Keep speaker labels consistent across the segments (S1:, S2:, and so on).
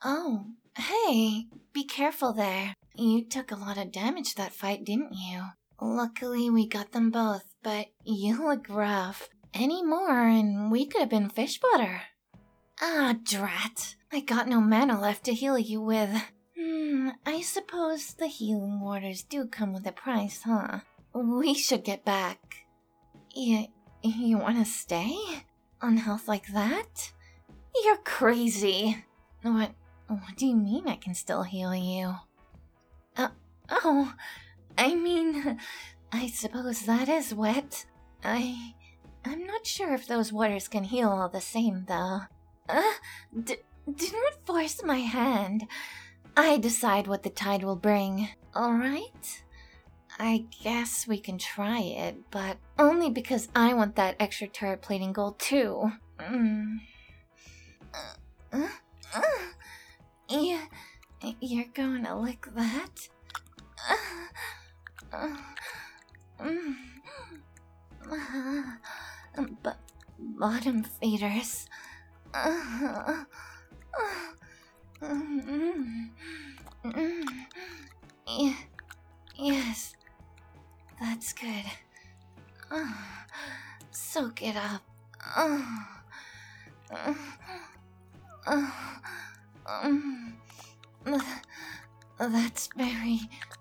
S1: Oh, hey, be careful there. You took a lot of damage that fight, didn't you? Luckily, we got them both, but you look rough. Any more, and we could have been fish butter. Ah, drat. I got no mana left to heal you with. I suppose the healing waters do come with a price, huh? We should get back. You wanna stay? On health like that? You're crazy. What do you mean I can still heal you? I suppose that is wet. I'm not sure if those waters can heal all the same, though. Do not force my hand. I decide what the tide will bring, alright? I guess we can try it, but only because I want that extra turret plating gold too. You're gonna lick that? Bottom feeders. Yes, that's good. Soak it up. That's very...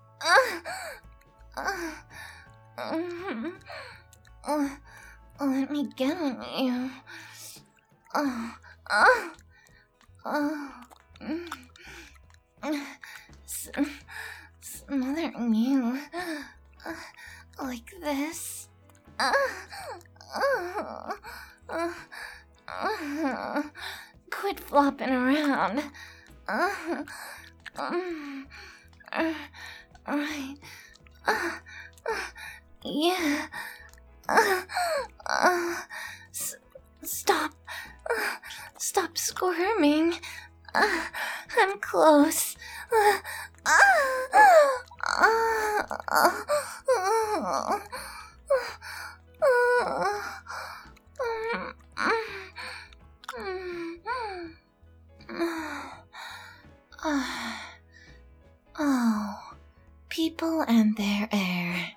S1: Let me get on you. Smothering you like this. Quit flopping around. Right. Yeah. Stop. Stop squirming. I'm close. Oh, people and their air.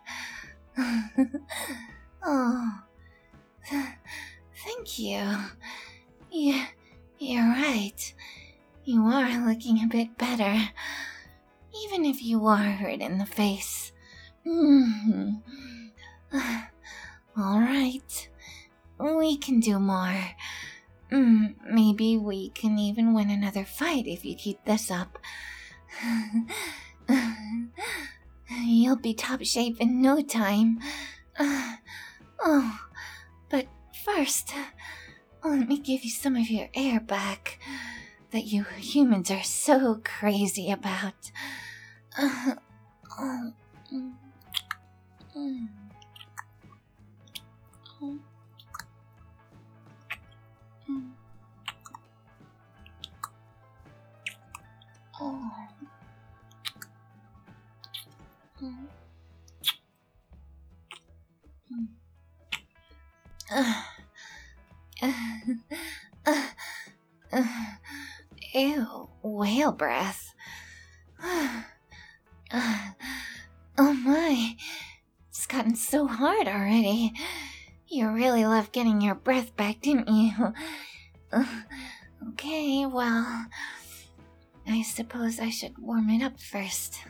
S1: Oh, thank you. You're right. You are looking a bit better, even if you are hurt in the face. Alright, we can do more. Maybe we can even win another fight if you keep this up. You'll be top shape in no time. But first, let me give you some of your air back that you humans are so crazy about. Ew, whale breath. Oh my, it's gotten so hard already. You really loved getting your breath back, didn't you? Okay, well, I suppose I should warm it up first.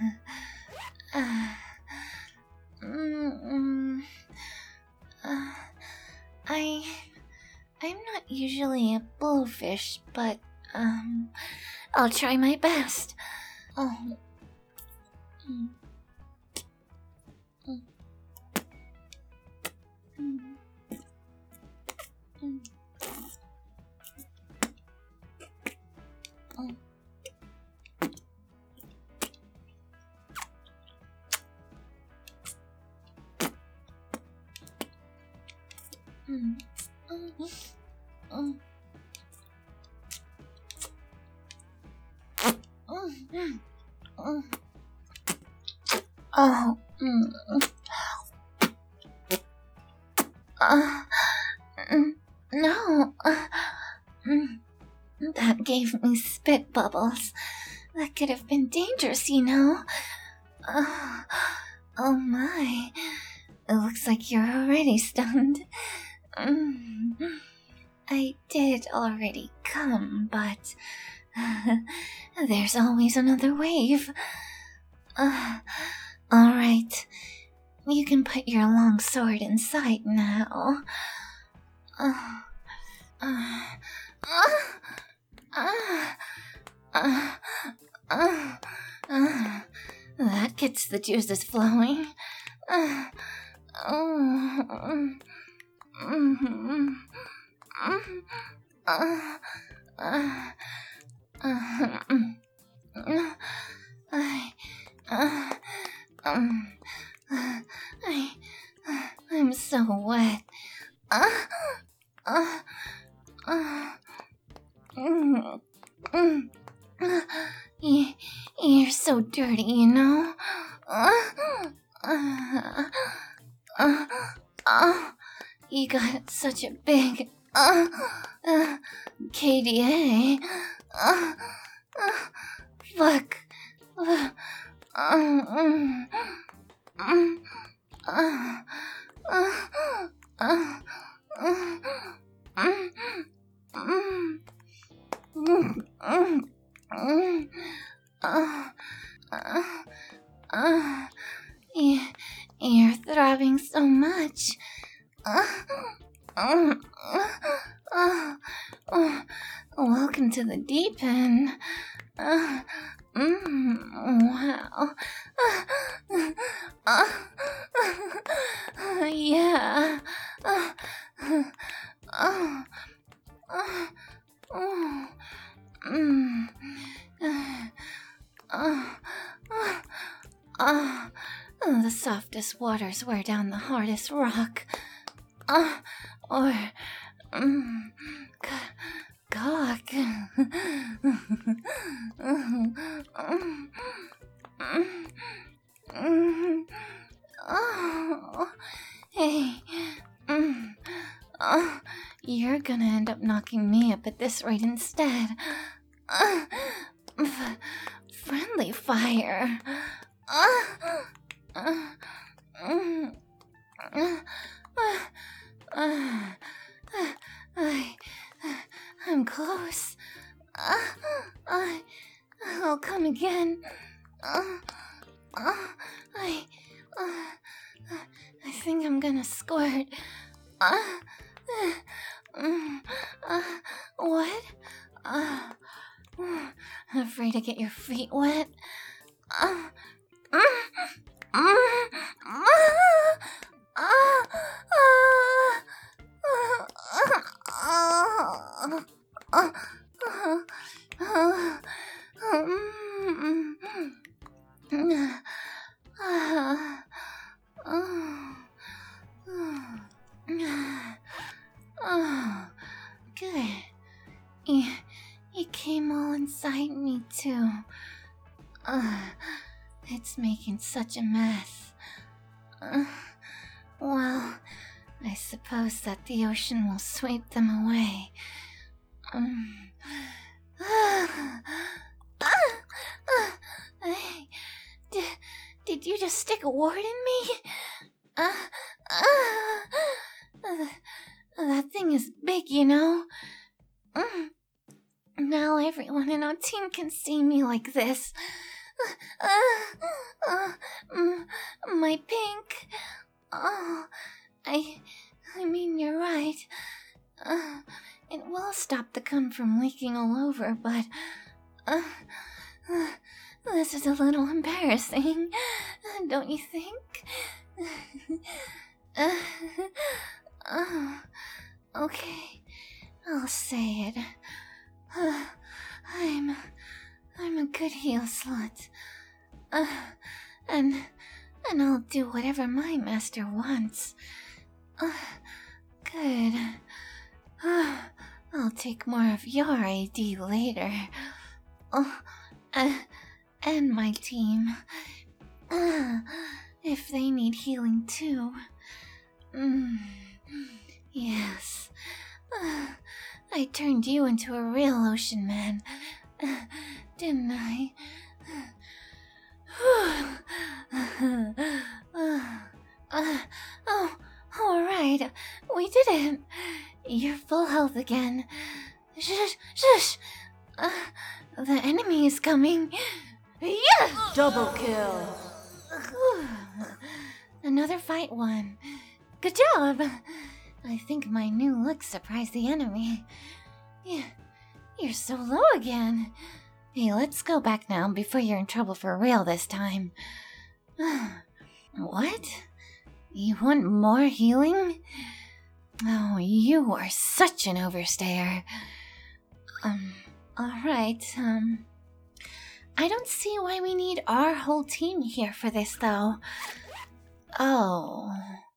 S1: I'm not usually a blowfish, but, I'll try my best. No. That gave me spit bubbles. That could have been dangerous, you know. Oh my. It looks like you're already stunned. I did already come, but there's always another wave. Alright. You can put your long sword inside now. That gets the juices flowing. I'm so wet. You're so dirty, you know? You got such a big KDA. Fuck. You're throbbing so much. Welcome to the deep end. Wow. Yeah. The softest waters wear down the hardest rock. Or cock. Hey. You're gonna end up knocking me up at this rate instead. Friendly fire. I'm close. I'll come again. I think I'm gonna squirt. What? Afraid to get your feet wet? Good. You came all inside me too. It's making such a mess. Well, I suppose that the ocean will sweep them away. Did you just stick a wart in me? That thing is big, you know? Now everyone in our team can see me like this. My pink. I mean, you're right. It will stop the cum from leaking all over, but this is a little embarrassing, don't you think? Okay, I'll say it. I'm a good heel slut. And I'll do whatever my master wants. Good. I'll take more of your AD later. And my team. If they need healing too. Yes. I turned you into a real ocean man, didn't I? Oh, alright. We did it. You're full health again. Shush! The enemy is coming. Yeah!
S2: Double kill.
S1: Another fight won. Good job! I think my new look surprised the enemy. Yeah, you're so low again. Hey, let's go back now before you're in trouble for real this time. What? You want more healing? Oh, you are such an overstayer. Alright, I don't see why we need our whole team here for this, though. Oh...